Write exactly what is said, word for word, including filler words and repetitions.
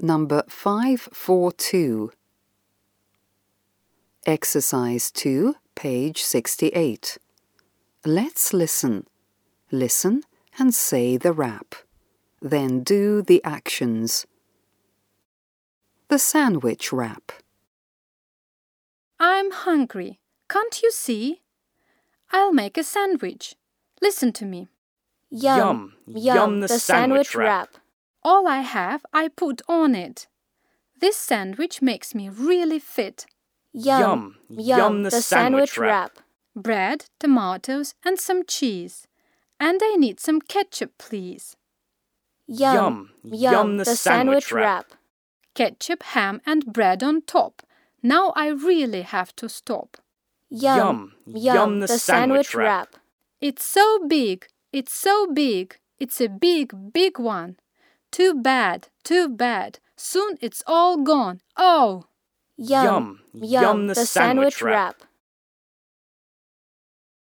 Number five forty-two. Exercise two, page sixty-eight. Let's listen. Listen and say the rap. Then do the actions. The sandwich rap. I'm hungry. Can't you see? I'll make a sandwich. Listen to me. Yum, yum, the sandwich wrap. All I have, I put on it. This sandwich makes me really fit. Yum, yum, the sandwich wrap. Bread, tomatoes, and some cheese. And I need some ketchup, please. Yum, yum, the sandwich wrap. Ketchup, ham, and bread on top. Now I really have to stop. Yum, yum, the sandwich wrap. It's so big, it's so big. It's a big, big one. Too bad, too bad. Soon it's all gone. Oh! Yum, yum, the sandwich wrap.